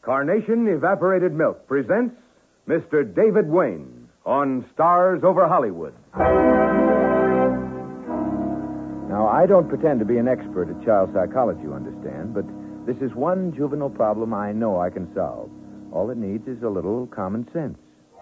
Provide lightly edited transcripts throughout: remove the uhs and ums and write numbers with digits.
Carnation Evaporated Milk presents Mr. David Wayne on Stars Over Hollywood. Now, I don't pretend to be an expert at child psychology, you understand, but this is one juvenile problem I know I can solve. All it needs is a little common sense.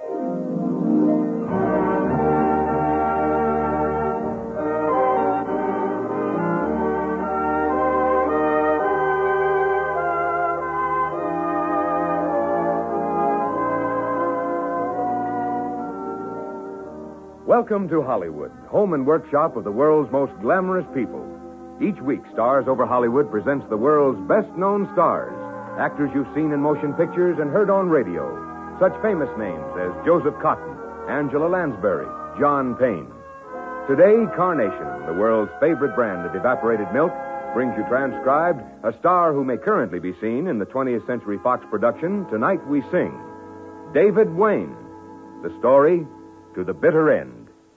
Welcome to Hollywood, home and workshop of the world's most glamorous people. Each week, Stars Over Hollywood presents the world's best-known stars, actors you've seen in motion pictures and heard on radio. Such famous names as Joseph Cotton, Angela Lansbury, John Payne. Today, Carnation, the world's favorite brand of evaporated milk, brings you transcribed a star who may currently be seen in the 20th Century Fox production, Tonight We Sing. David Wayne. The story, To the Bitter End.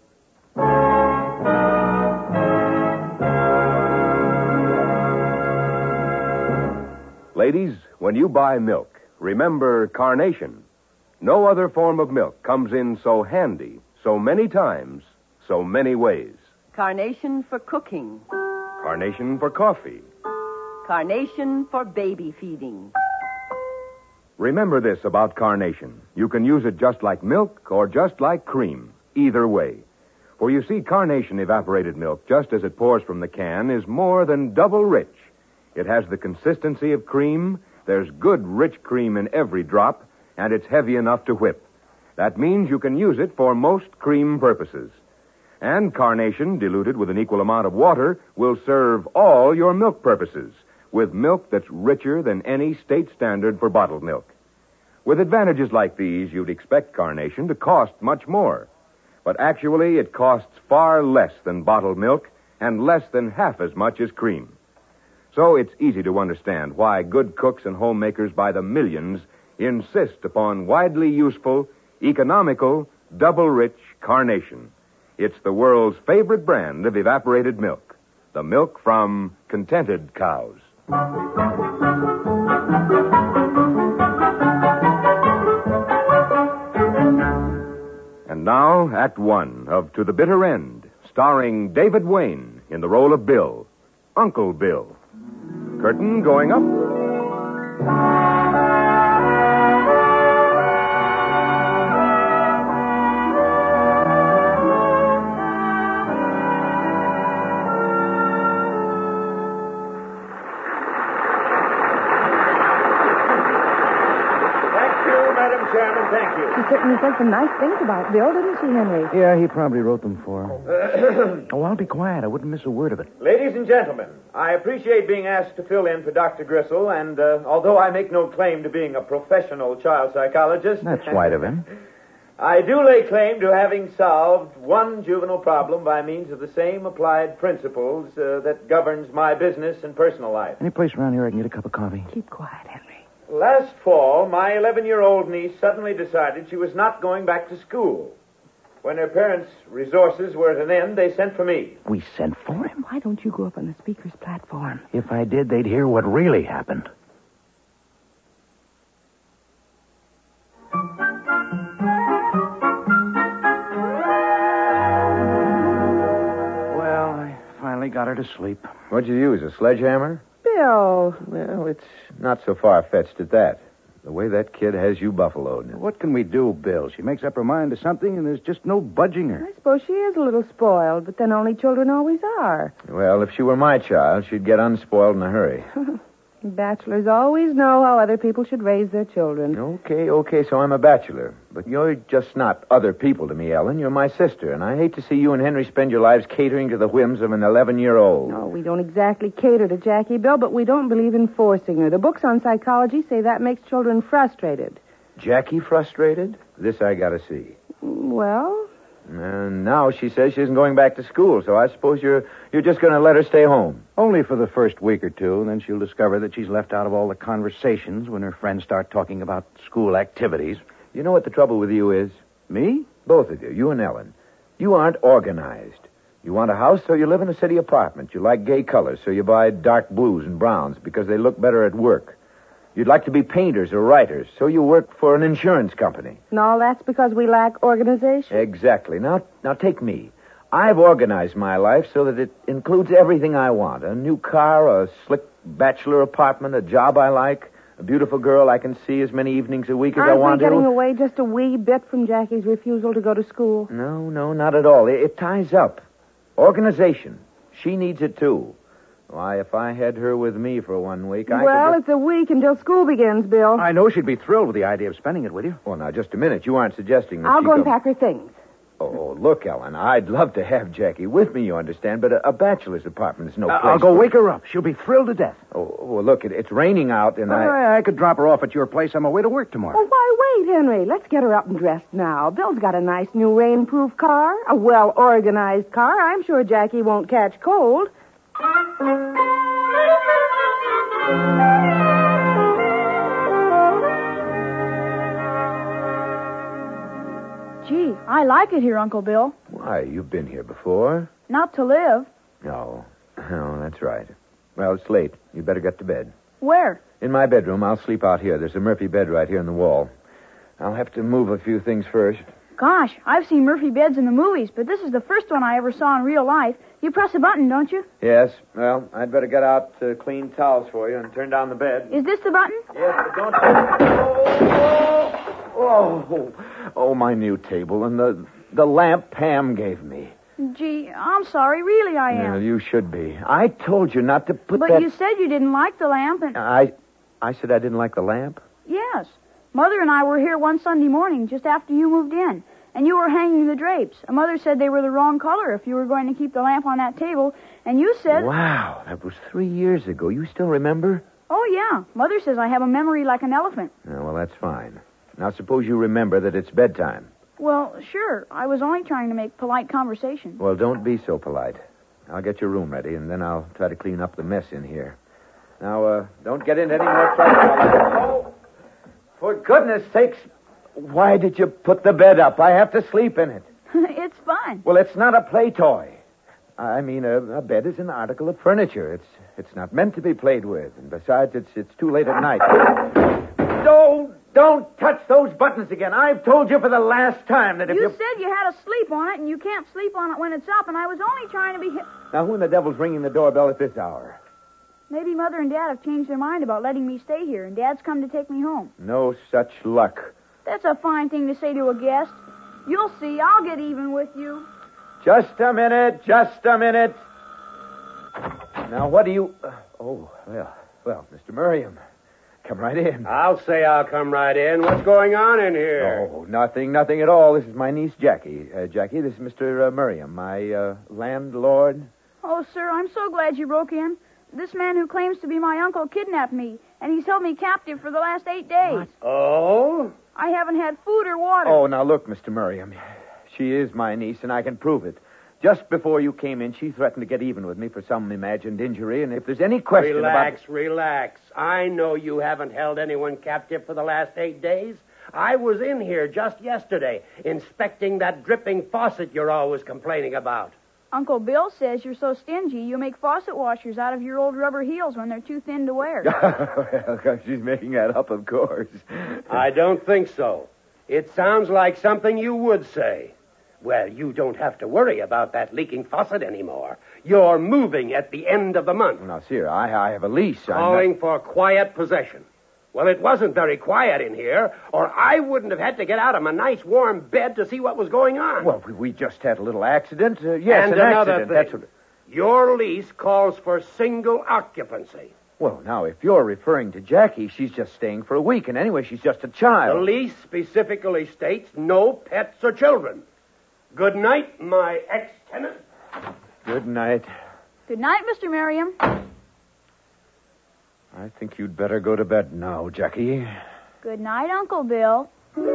Ladies, when you buy milk, remember Carnation. No other form of milk comes in so handy, so many times, so many ways. Carnation for cooking. Carnation for coffee. Carnation for baby feeding. Remember this about Carnation. You can use it just like milk or just like cream. Either way. For you see, Carnation evaporated milk, just as it pours from the can, is more than double rich. It has the consistency of cream, there's good rich cream in every drop, and it's heavy enough to whip. That means you can use it for most cream purposes. And Carnation, diluted with an equal amount of water, will serve all your milk purposes, with milk that's richer than any state standard for bottled milk. With advantages like these, you'd expect Carnation to cost much more. But actually, it costs far less than bottled milk and less than half as much as cream. So it's easy to understand why good cooks and homemakers by the millions insist upon widely useful, economical, double-rich Carnation. It's the world's favorite brand of evaporated milk. The milk from contented cows. And now, Act One of To the Bitter End, starring David Wayne in the role of Bill, Uncle Bill. Curtain going up. Chairman, thank you. She certainly said some nice things about Bill, didn't she, Henry? Yeah, he probably wrote them for her. Oh, I'll be quiet. I wouldn't miss a word of it. Ladies and gentlemen, I appreciate being asked to fill in for Dr. Gristle, and although I make no claim to being a professional child psychologist... That's white of him. I do lay claim to having solved one juvenile problem by means of the same applied principles that governs my business and personal life. Any place around here I can get a cup of coffee? Keep quiet, Henry. Last fall, my 11-year-old niece suddenly decided she was not going back to school. When her parents' resources were at an end, they sent for me. We sent for him? Why don't you go up on the speaker's platform? If I did, they'd hear what really happened. Well, I finally got her to sleep. What'd you use, a sledgehammer? Bill. Well, it's not so far-fetched at that. The way that kid has you buffaloed. What can we do, Bill? She makes up her mind to something, and there's just no budging her. I suppose she is a little spoiled, but then only children always are. Well, if she were my child, she'd get unspoiled in a hurry. Bachelors always know how other people should raise their children. Okay, so I'm a bachelor. But you're just not other people to me, Ellen. You're my sister, and I hate to see you and Henry spend your lives catering to the whims of an 11-year-old. No, we don't exactly cater to Jackie, Bill, but we don't believe in forcing her. The books on psychology say that makes children frustrated. Jackie frustrated? This I gotta see. Well... And now she says she isn't going back to school, so I suppose you're just going to let her stay home. Only for the first week or two, and then she'll discover that she's left out of all the conversations when her friends start talking about school activities. You know what the trouble with you is? Me? Both of you, you and Ellen. You aren't organized. You want a house, so you live in a city apartment. You like gay colors, so you buy dark blues and browns because they look better at work. You'd like to be painters or writers, so you work for an insurance company. And all that's because we lack organization? Exactly. Now take me. I've organized my life so that it includes everything I want. A new car, a slick bachelor apartment, a job I like, a beautiful girl I can see as many evenings a week as I want to. Aren't we getting away just a wee bit from Jackie's refusal to go to school? No, not at all. It ties up. Organization. She needs it, too. Why, if I had her with me for 1 week, Well, it's a week until school begins, Bill. I know she'd be thrilled with the idea of spending it with you. Well, now, just a minute. You aren't suggesting that I'll go and pack her things. Oh, look, Ellen, I'd love to have Jackie with me, you understand, but a bachelor's apartment is no place. I'll go wake her up. She'll be thrilled to death. Oh, well, look, it's raining out, and I could drop her off at your place on my way to work tomorrow. Well, why wait, Henry? Let's get her up and dressed now. Bill's got a nice new rainproof car, a well-organized car. I'm sure Jackie won't catch cold. Gee, I like it here, Uncle Bill. Why, you've been here before. Not to live. No, that's right. Well, it's late. You'd better get to bed. Where? In my bedroom. I'll sleep out here. There's a Murphy bed right here in the wall. I'll have to move a few things first. Gosh, I've seen Murphy beds in the movies, but this is the first one I ever saw in real life. You press a button, don't you? Yes. Well, I'd better get out clean towels for you and turn down the bed. Is this the button? Yes, but don't... Oh, my new table and the lamp Pam gave me. Gee, I'm sorry. Really, I am. Yeah, you should be. I told you not to put but that... you said you didn't like the lamp and... I said I didn't like the lamp? Yes. Mother and I were here one Sunday morning just after you moved in, and you were hanging the drapes. Mother said they were the wrong color if you were going to keep the lamp on that table, and you said... Wow, that was 3 years ago. You still remember? Oh, yeah. Mother says I have a memory like an elephant. Oh, well, that's fine. Now, suppose you remember that it's bedtime. Well, sure. I was only trying to make polite conversation. Well, don't be so polite. I'll get your room ready, and then I'll try to clean up the mess in here. Now, don't get into any more trouble. Oh, for goodness sakes, why did you put the bed up? I have to sleep in it. It's fun. Well, it's not a play toy. I mean, a bed is an article of furniture. It's not meant to be played with. And besides, it's too late at night. Don't touch those buttons again. I've told you for the last time that if You said you had to sleep on it, and you can't sleep on it when it's up, and I was only trying to be... Now, who in the devil's ringing the doorbell at this hour? Maybe Mother and Dad have changed their mind about letting me stay here, and Dad's come to take me home. No such luck. That's a fine thing to say to a guest. You'll see. I'll get even with you. Just a minute. Now, what do you... well, Mr. Merriam, come right in. I'll say I'll come right in. What's going on in here? Oh, nothing at all. This is my niece, Jackie. Jackie, this is Mr. Merriam, my landlord. Oh, sir, I'm so glad you broke in. This man who claims to be my uncle kidnapped me, and he's held me captive for the last 8 days. What? Oh? I haven't had food or water. Oh, now look, Mr. Merriam. She is my niece, and I can prove it. Just before you came in, she threatened to get even with me for some imagined injury, and if there's any question Relax. I know you haven't held anyone captive for the last 8 days. I was in here just yesterday, inspecting that dripping faucet you're always complaining about. Uncle Bill says you're so stingy, you make faucet washers out of your old rubber heels when they're too thin to wear. Well, she's making that up, of course. I don't think so. It sounds like something you would say. Well, you don't have to worry about that leaking faucet anymore. You're moving at the end of the month. Now, sir, I have a lease. Calling for quiet possession. Well, it wasn't very quiet in here, or I wouldn't have had to get out of my nice warm bed to see what was going on. Well, we just had a little accident. Yes, and an another accident. thing. That's what... Your lease calls for single occupancy. Well, now, if you're referring to Jackie, she's just staying for a week, and anyway, she's just a child. The lease specifically states no pets or children. Good night, my ex-tenant. Good night. Good night, Mr. Merriam. I think you'd better go to bed now, Jackie. Good night, Uncle Bill.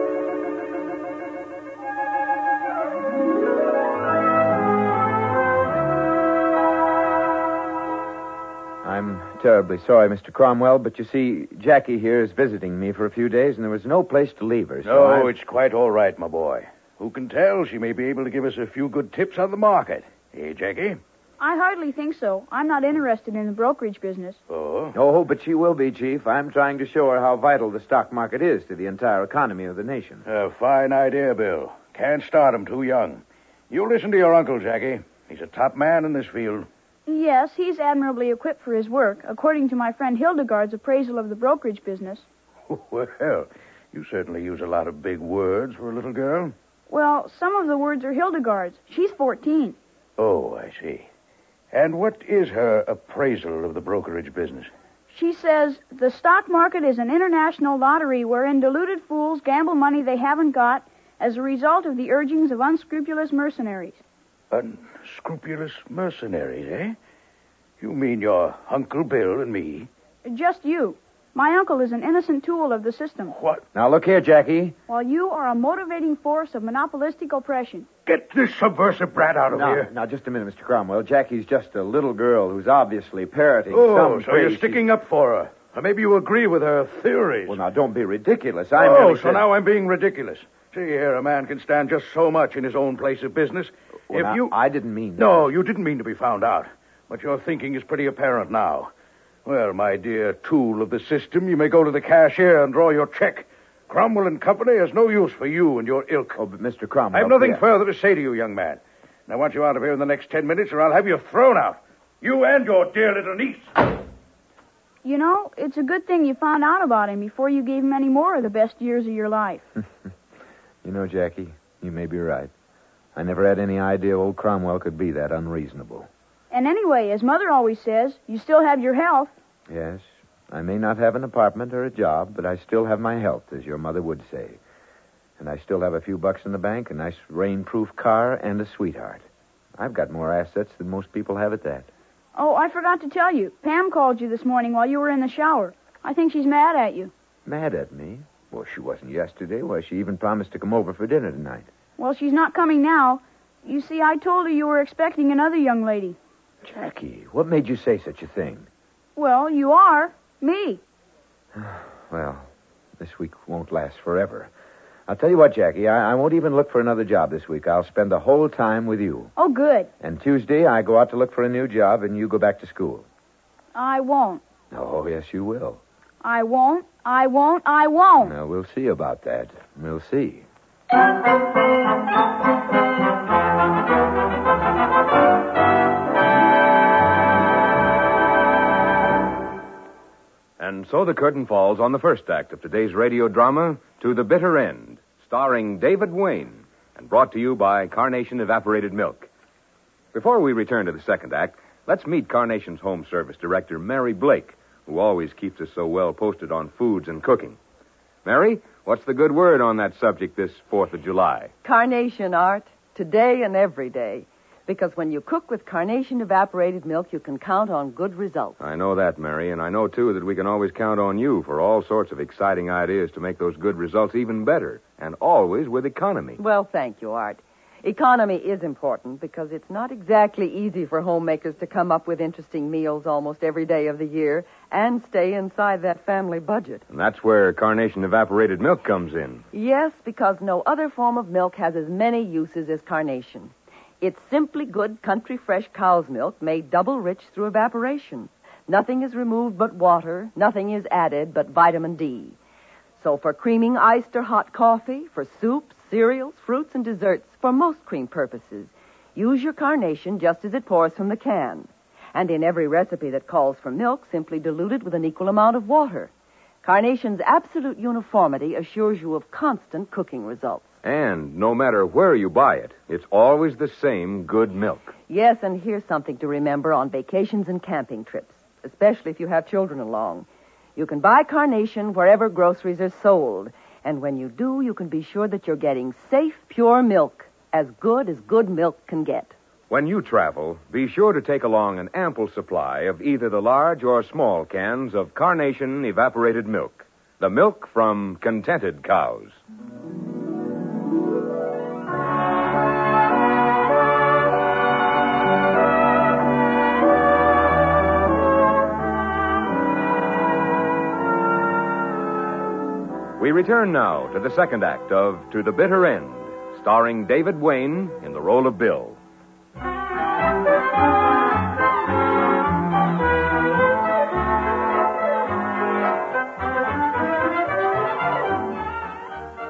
I'm terribly sorry, Mr. Cromwell, but you see, Jackie here is visiting me for a few days, and there was no place to leave her. No, it's quite all right, my boy. Who can tell? She may be able to give us a few good tips on the market. Hey, Jackie? I hardly think so. I'm not interested in the brokerage business. Oh? Oh, but she will be, Chief. I'm trying to show her how vital the stock market is to the entire economy of the nation. A fine idea, Bill. Can't start him too young. You listen to your uncle, Jackie. He's a top man in this field. Yes, he's admirably equipped for his work, according to my friend Hildegard's appraisal of the brokerage business. Well, you certainly use a lot of big words for a little girl. Well, some of the words are Hildegard's. She's 14. Oh, I see. And what is her appraisal of the brokerage business? She says, the stock market is an international lottery wherein deluded fools gamble money they haven't got as a result of the urgings of unscrupulous mercenaries. Unscrupulous mercenaries, eh? You mean your Uncle Bill and me? Just you. My uncle is an innocent tool of the system. What? Now, look here, Jackie. While you are a motivating force of monopolistic oppression. Get this subversive brat out of here. Now, just a minute, Mr. Cromwell. Jackie's just a little girl who's obviously parroting Oh, some so you're phrase sticking up for her. Or maybe you agree with her theories. Well, now, don't be ridiculous. So now I'm being ridiculous. See here, a man can stand just so much in his own place of business. Well, I didn't mean that. No, you didn't mean to be found out. But your thinking is pretty apparent now. Well, my dear tool of the system, you may go to the cashier and draw your check. Cromwell and Company has no use for you and your ilk. Oh, but Mr. Cromwell... I have nothing further to say to you, young man. And I want you out of here in the next 10 minutes, or I'll have you thrown out. You and your dear little niece. You know, it's a good thing you found out about him before you gave him any more of the best years of your life. You know, Jackie, you may be right. I never had any idea old Cromwell could be that unreasonable. And anyway, as Mother always says, you still have your health. Yes, I may not have an apartment or a job, but I still have my health, as your mother would say. And I still have a few bucks in the bank, a nice rain-proof car, and a sweetheart. I've got more assets than most people have at that. Oh, I forgot to tell you. Pam called you this morning while you were in the shower. I think she's mad at you. Mad at me? Well, she wasn't yesterday. Why, she even promised to come over for dinner tonight. Well, she's not coming now. You see, I told her you were expecting another young lady. Jackie, what made you say such a thing? Well, you are. Me. Well, this week won't last forever. I'll tell you what, Jackie, I won't even look for another job this week. I'll spend the whole time with you. Oh, good. And Tuesday, I go out to look for a new job, and you go back to school. I won't. Oh, yes, you will. I won't. I won't. I won't. Now, we'll see about that. We'll see. And so the curtain falls on the first act of today's radio drama, To the Bitter End, starring David Wayne, and brought to you by Carnation Evaporated Milk. Before we return to the second act, let's meet Carnation's Home Service Director, Mary Blake, who always keeps us so well posted on foods and cooking. Mary, what's the good word on that subject this 4th of July? Carnation, Art, today and every day. Because when you cook with Carnation Evaporated Milk, you can count on good results. I know that, Mary, and I know, too, that we can always count on you for all sorts of exciting ideas to make those good results even better, and always with economy. Well, thank you, Art. Economy is important because it's not exactly easy for homemakers to come up with interesting meals almost every day of the year and stay inside that family budget. And that's where Carnation Evaporated Milk comes in. Yes, because no other form of milk has as many uses as Carnation. It's simply good country fresh cow's milk made double rich through evaporation. Nothing is removed but water. Nothing is added but vitamin D. So for creaming iced or hot coffee, for soups, cereals, fruits, and desserts, for most cream purposes, use your Carnation just as it pours from the can. And in every recipe that calls for milk, simply dilute it with an equal amount of water. Carnation's absolute uniformity assures you of constant cooking results. And no matter where you buy it, it's always the same good milk. Yes, and here's something to remember on vacations and camping trips, especially if you have children along. You can buy Carnation wherever groceries are sold. And when you do, you can be sure that you're getting safe, pure milk, as good milk can get. When you travel, be sure to take along an ample supply of either the large or small cans of Carnation Evaporated Milk, the milk from contented cows. We return now to the second act of To the Bitter End, starring David Wayne in the role of Bill.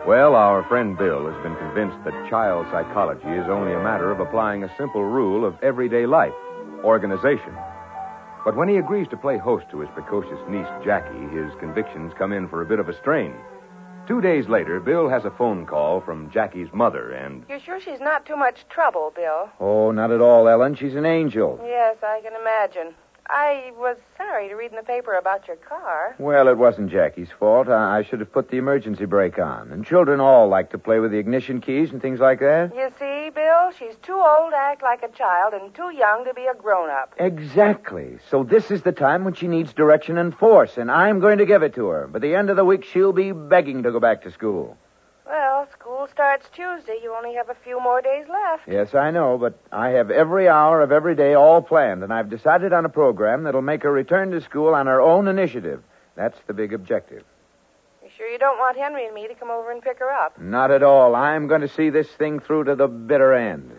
Well, our friend Bill has been convinced that child psychology is only a matter of applying a simple rule of everyday life, organization. But when he agrees to play host to his precocious niece, Jackie, his convictions come in for a bit of a strain. 2 days later, Bill has a phone call from Jackie's mother, and... You're sure she's not too much trouble, Bill? Oh, not at all, Ellen. She's an angel. Yes, I can imagine. I was sorry to read in the paper about your car. Well, it wasn't Jackie's fault. I should have put the emergency brake on. And children all like to play with the ignition keys and things like that. You see, Bill, she's too old to act like a child and too young to be a grown-up. Exactly. So this is the time when she needs direction and force, and I'm going to give it to her. By the end of the week, she'll be begging to go back to school. Well, school starts Tuesday. You only have a few more days left. Yes, I know, but I have every hour of every day all planned, and I've decided on a program that'll make her return to school on her own initiative. That's the big objective. You sure you don't want Henry and me to come over and pick her up? Not at all. I'm going to see this thing through to the bitter end.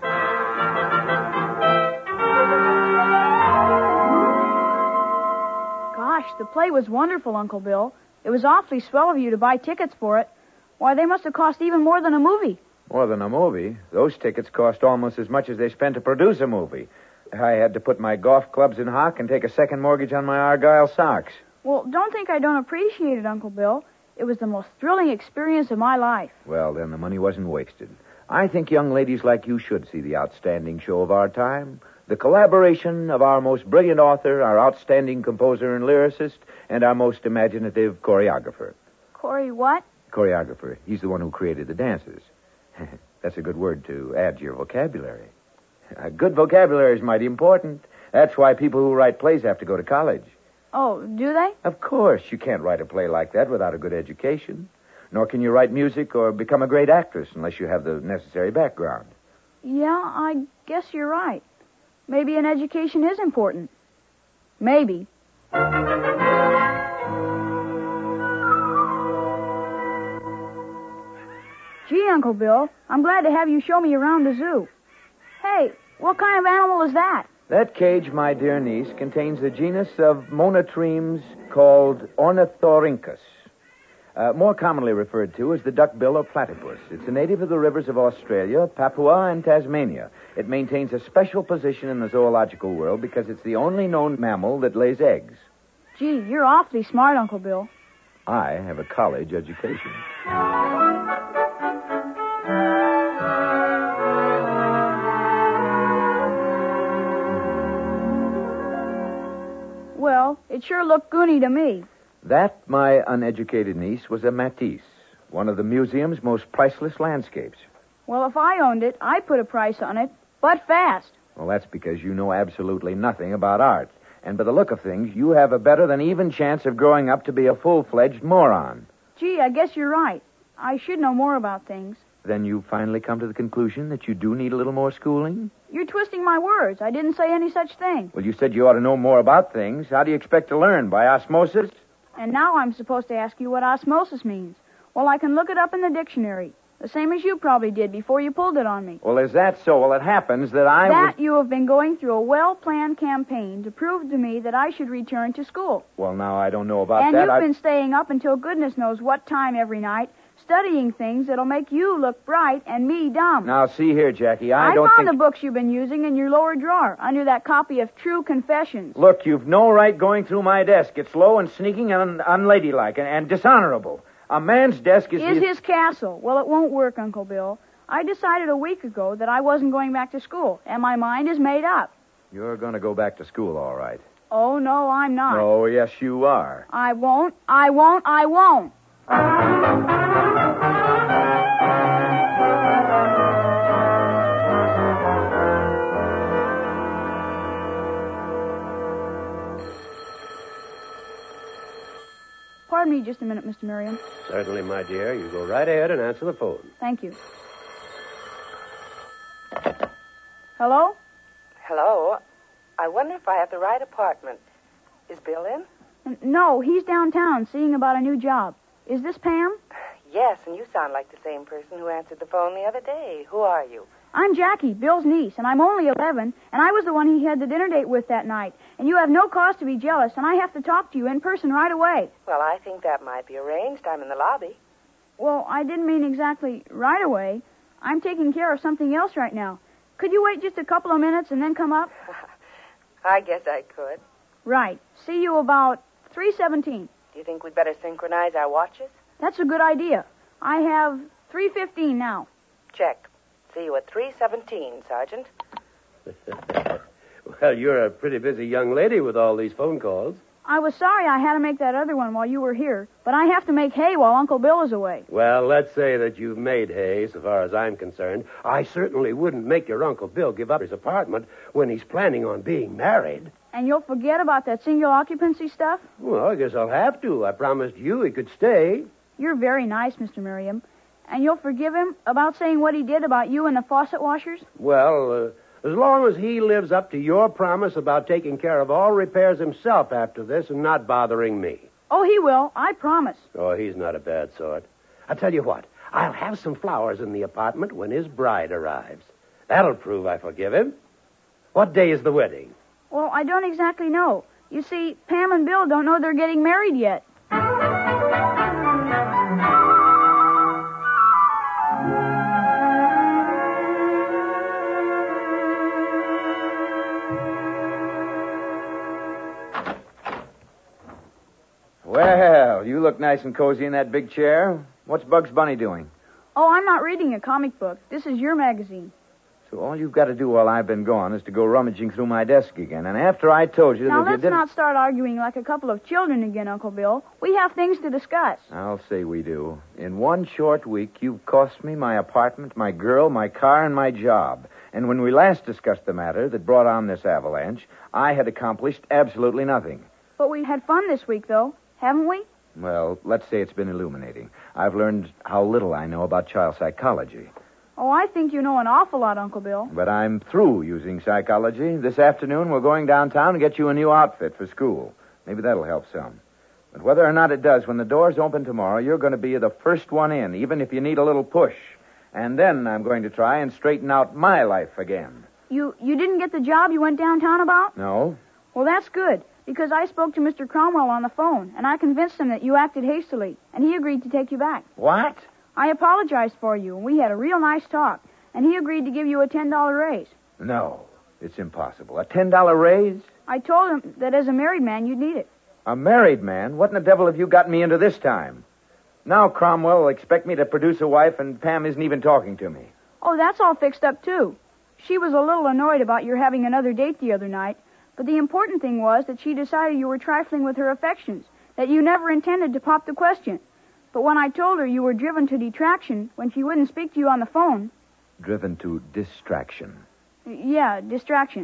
Gosh, the play was wonderful, Uncle Bill. It was awfully swell of you to buy tickets for it. Why, they must have cost even more than a movie. More than a movie? Those tickets cost almost as much as they spent to produce a movie. I had to put my golf clubs in hock and take a second mortgage on my Argyle socks. Well, don't think I don't appreciate it, Uncle Bill. It was the most thrilling experience of my life. Well, then the money wasn't wasted. I think young ladies like you should see the outstanding show of our time. The collaboration of our most brilliant author, our outstanding composer and lyricist, and our most imaginative choreographer. Corey, what? Choreographer. He's the one who created the dances. That's a good word to add to your vocabulary. A good vocabulary is mighty important. That's why people who write plays have to go to college. Oh, do they? Of course. You can't write a play like that without a good education. Nor can you write music or become a great actress unless you have the necessary background. Yeah, I guess you're right. Maybe an education is important. Maybe. Gee, Uncle Bill, I'm glad to have you show me around the zoo. Hey, what kind of animal is that? That cage, my dear niece, contains a genus of monotremes called Ornithorhynchus. More commonly referred to as the duckbill or platypus. It's a native of the rivers of Australia, Papua, and Tasmania. It maintains a special position in the zoological world because it's the only known mammal that lays eggs. Gee, you're awfully smart, Uncle Bill. I have a college education. Well, it sure looked goony to me. That, my uneducated niece, was a Matisse, one of the museum's most priceless landscapes. Well, if I owned it, I'd put a price on it, but fast. Well, that's because you know absolutely nothing about art. And by the look of things, you have a better than even chance of growing up to be a full-fledged moron. Gee, I guess you're right. I should know more about things. Then you finally come to the conclusion that you do need a little more schooling? You're twisting my words. I didn't say any such thing. Well, you said you ought to know more about things. How do you expect to learn? By osmosis? And now I'm supposed to ask you what osmosis means. Well, I can look it up in the dictionary. The same as you probably did before you pulled it on me. Well, is that so? Well, it happens that you have been going through a well-planned campaign to prove to me that I should return to school. Well, now, I don't know about and that. And you've been staying up until goodness knows what time every night, studying things that'll make you look bright and me dumb. Now, see here, Jackie, I found the books you've been using in your lower drawer, under that copy of True Confessions. Look, you've no right going through my desk. It's low and sneaking and unladylike and dishonorable. A man's desk is his castle. Well, it won't work, Uncle Bill. I decided a week ago that I wasn't going back to school, and my mind is made up. You're going to go back to school, all right. Oh, no, I'm not. Oh, yes, you are. I won't. I won't. I won't. Pardon me just a minute, Mr. Merriam. Certainly, my dear. You go right ahead and answer the phone. Thank you. Hello? Hello. I wonder if I have the right apartment. Is Bill in? No, he's downtown seeing about a new job. Is this Pam? Yes, and you sound like the same person who answered the phone the other day. Who are you? I'm Jackie, Bill's niece, and I'm only 11, and I was the one he had the dinner date with that night. And you have no cause to be jealous, and I have to talk to you in person right away. Well, I think that might be arranged. I'm in the lobby. Well, I didn't mean exactly right away. I'm taking care of something else right now. Could you wait just a couple of minutes and then come up? I guess I could. Right. See you about 3:17. Do you think we'd better synchronize our watches? That's a good idea. I have 3:15 now. Check. See you at 3:17, Sergeant. Well, you're a pretty busy young lady with all these phone calls. I was sorry I had to make that other one while you were here, but I have to make hay while Uncle Bill is away. Well, let's say that you've made hay, so far as I'm concerned. I certainly wouldn't make your Uncle Bill give up his apartment when he's planning on being married. And you'll forget about that single occupancy stuff? Well, I guess I'll have to. I promised you he could stay. You're very nice, Mr. Merriam. And you'll forgive him about saying what he did about you and the faucet washers? Well, as long as he lives up to your promise about taking care of all repairs himself after this and not bothering me. Oh, he will. I promise. Oh, he's not a bad sort. I'll tell you what. I'll have some flowers in the apartment when his bride arrives. That'll prove I forgive him. What day is the wedding? Well, I don't exactly know. You see, Pam and Bill don't know they're getting married yet. Well, you look nice and cozy in that big chair. What's Bugs Bunny doing? Oh, I'm not reading a comic book. This is your magazine. So all you've got to do while I've been gone is to go rummaging through my desk again. And after I told you Now, that you let's didn't... not start arguing like a couple of children again, Uncle Bill. We have things to discuss. I'll say we do. In one short week, you've cost me my apartment, my girl, my car, and my job. And when we last discussed the matter that brought on this avalanche, I had accomplished absolutely nothing. But we had fun this week, though, haven't we? Well, let's say it's been illuminating. I've learned how little I know about child psychology. Oh, I think you know an awful lot, Uncle Bill. But I'm through using psychology. This afternoon, we're going downtown to get you a new outfit for school. Maybe that'll help some. But whether or not it does, when the doors open tomorrow, you're going to be the first one in, even if you need a little push. And then I'm going to try and straighten out my life again. You didn't get the job you went downtown about? No? Well, that's good, because I spoke to Mr. Cromwell on the phone, and I convinced him that you acted hastily, and he agreed to take you back. What? I apologized for you, and we had a real nice talk, and he agreed to give you a $10 raise. No, it's impossible. A $10 raise? I told him that as a married man, you'd need it. A married man? What in the devil have you gotten me into this time? Now Cromwell will expect me to produce a wife, and Pam isn't even talking to me. Oh, that's all fixed up, too. She was a little annoyed about your having another date the other night, but the important thing was that she decided you were trifling with her affections, that you never intended to pop the question. But when I told her you were driven to detraction when she wouldn't speak to you on the phone... Driven to distraction. Yeah, distraction.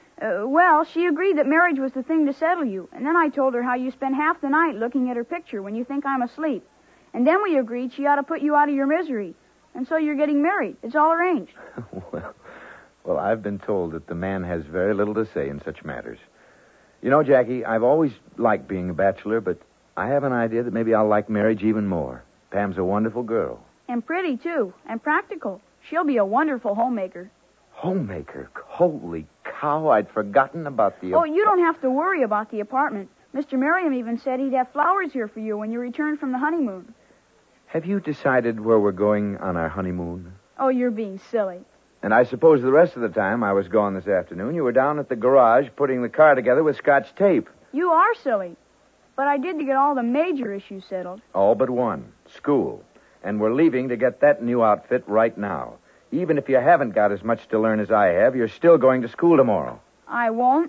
Well, she agreed that marriage was the thing to settle you, and then I told her how you spend half the night looking at her picture when you think I'm asleep. And then we agreed she ought to put you out of your misery. And so you're getting married. It's all arranged. Well, I've been told that the man has very little to say in such matters. You know, Jackie, I've always liked being a bachelor, but I have an idea that maybe I'll like marriage even more. Pam's a wonderful girl. And pretty, too. And practical. She'll be a wonderful homemaker. Homemaker? Holy cow, I'd forgotten about the... Oh, you don't have to worry about the apartment. Mr. Merriam even said he'd have flowers here for you when you return from the honeymoon. Have you decided where we're going on our honeymoon? Oh, you're being silly. And I suppose the rest of the time I was gone this afternoon, you were down at the garage putting the car together with Scotch tape. You are silly. But I did to get all the major issues settled. All but one. School. And we're leaving to get that new outfit right now. Even if you haven't got as much to learn as I have, you're still going to school tomorrow. I won't.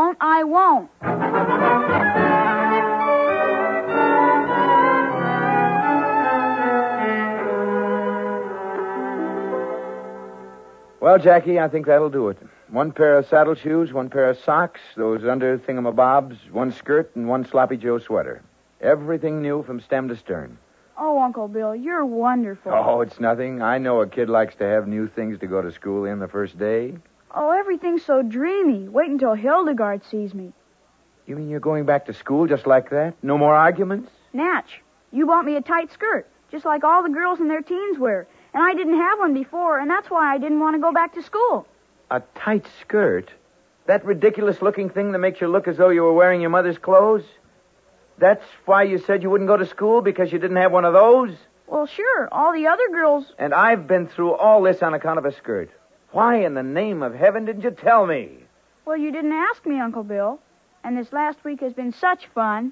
Well, Jackie, I think that'll do it. One pair of saddle shoes, one pair of socks, those under thingamabobs, one skirt, and one sloppy Joe sweater. Everything new from stem to stern. Oh, Uncle Bill, you're wonderful. Oh, it's nothing. I know a kid likes to have new things to go to school in the first day. Oh, everything's so dreamy. Wait until Hildegard sees me. You mean you're going back to school just like that? No more arguments? Natch, you bought me a tight skirt, just like all the girls in their teens wear. And I didn't have one before, and that's why I didn't want to go back to school. A tight skirt? That ridiculous-looking thing that makes you look as though you were wearing your mother's clothes? That's why you said you wouldn't go to school, because you didn't have one of those? Well, sure. All the other girls... And I've been through all this on account of a skirt. Why in the name of heaven didn't you tell me? Well, you didn't ask me, Uncle Bill. And this last week has been such fun.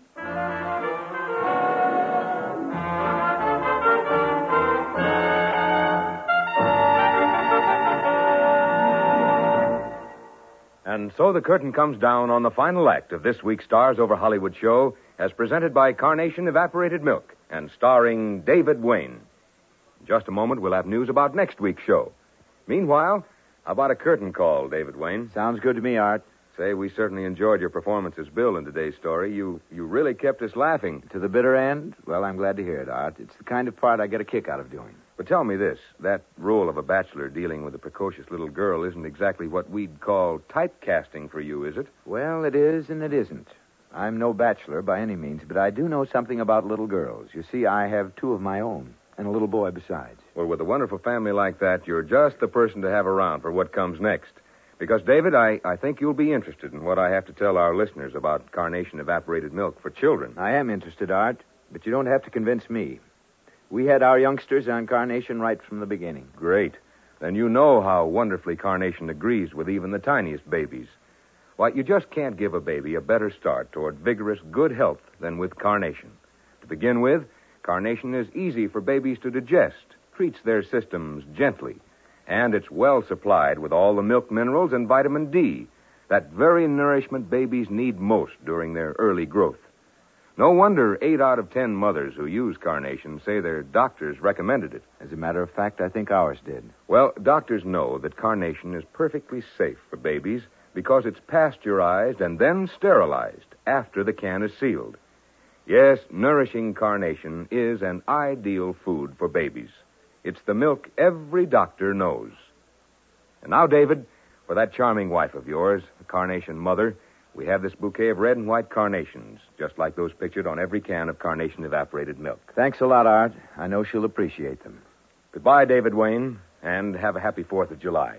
And so the curtain comes down on the final act of this week's Stars Over Hollywood show, as presented by Carnation Evaporated Milk and starring David Wayne. In just a moment, we'll have news about next week's show. Meanwhile, how about a curtain call, David Wayne? Sounds good to me, Art. Say, we certainly enjoyed your performance as Bill in today's story. You really kept us laughing. To the bitter end? Well, I'm glad to hear it, Art. It's the kind of part I get a kick out of doing. But tell me this, that role of a bachelor dealing with a precocious little girl isn't exactly what we'd call typecasting for you, is it? Well, it is and it isn't. I'm no bachelor by any means, but I do know something about little girls. You see, I have two of my own, and a little boy besides. Well, with a wonderful family like that, you're just the person to have around for what comes next. Because, David, I think you'll be interested in what I have to tell our listeners about Carnation Evaporated Milk for children. I am interested, Art, but you don't have to convince me. We had our youngsters on Carnation right from the beginning. Great. Then you know how wonderfully Carnation agrees with even the tiniest babies. Why, you just can't give a baby a better start toward vigorous, good health than with Carnation. To begin with, Carnation is easy for babies to digest, treats their systems gently, and it's well supplied with all the milk minerals and vitamin D, that very nourishment babies need most during their early growth. No wonder 8 out of 10 mothers who use Carnation say their doctors recommended it. As a matter of fact, I think ours did. Well, doctors know that Carnation is perfectly safe for babies because it's pasteurized and then sterilized after the can is sealed. Yes, nourishing Carnation is an ideal food for babies. It's the milk every doctor knows. And now, David, for that charming wife of yours, the Carnation mother, we have this bouquet of red and white carnations, just like those pictured on every can of Carnation Evaporated Milk. Thanks a lot, Art. I know she'll appreciate them. Goodbye, David Wayne, and have a happy 4th of July.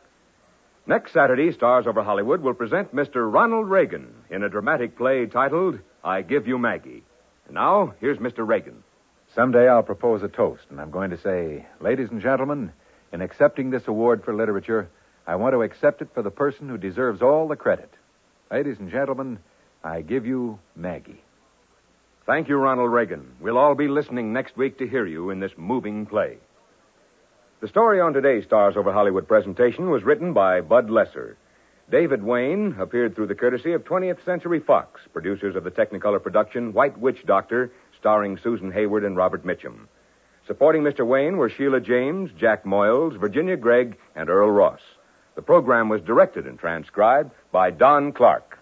Next Saturday, Stars Over Hollywood will present Mr. Ronald Reagan in a dramatic play titled I Give You Maggie. And now, here's Mr. Reagan. Someday I'll propose a toast, and I'm going to say, ladies and gentlemen, in accepting this award for literature, I want to accept it for the person who deserves all the credit. Ladies and gentlemen, I give you Maggie. Thank you, Ronald Reagan. We'll all be listening next week to hear you in this moving play. The story on today's Stars Over Hollywood presentation was written by Bud Lesser. David Wayne appeared through the courtesy of 20th Century Fox, producers of the Technicolor production White Witch Doctor, starring Susan Hayward and Robert Mitchum. Supporting Mr. Wayne were Sheila James, Jack Moyles, Virginia Gregg, and Earl Ross. The program was directed and transcribed by Don Clark.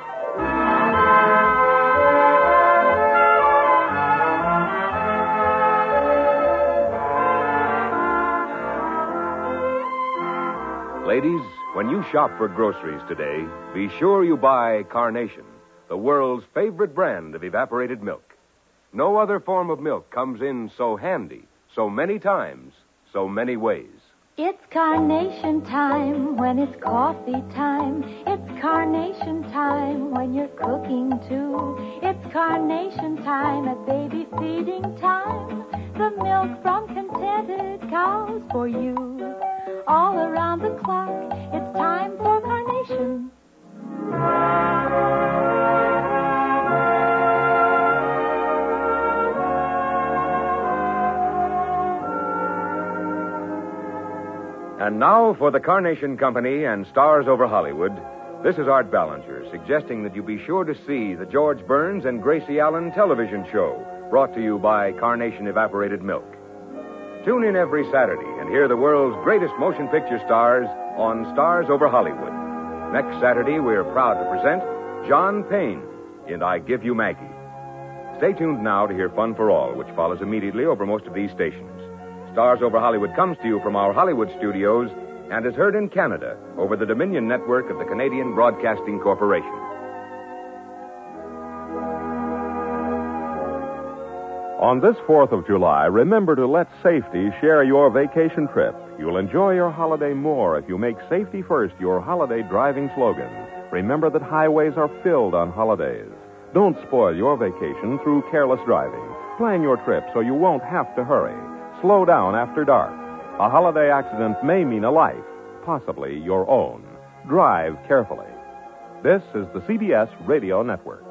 Ladies, when you shop for groceries today, be sure you buy Carnation, the world's favorite brand of evaporated milk. No other form of milk comes in so handy, so many times, so many ways. It's Carnation time when it's coffee time. It's Carnation time when you're cooking too. It's Carnation time at baby feeding time. The milk from contented cows for you. All around the clock, it's time for Carnation. And now for the Carnation Company and Stars Over Hollywood, this is Art Ballinger suggesting that you be sure to see the George Burns and Gracie Allen television show brought to you by Carnation Evaporated Milk. Tune in every Saturday and hear the world's greatest motion picture stars on Stars Over Hollywood. Next Saturday, we're proud to present John Payne in I Give You Maggie. Stay tuned now to hear Fun for All, which follows immediately over most of these stations. Stars Over Hollywood comes to you from our Hollywood studios and is heard in Canada over the Dominion Network of the Canadian Broadcasting Corporation. On this 4th of July, remember to let safety share your vacation trip. You'll enjoy your holiday more if you make safety first your holiday driving slogan. Remember that highways are filled on holidays. Don't spoil your vacation through careless driving. Plan your trip so you won't have to hurry. Slow down after dark. A holiday accident may mean a life, possibly your own. Drive carefully. This is the CBS Radio Network.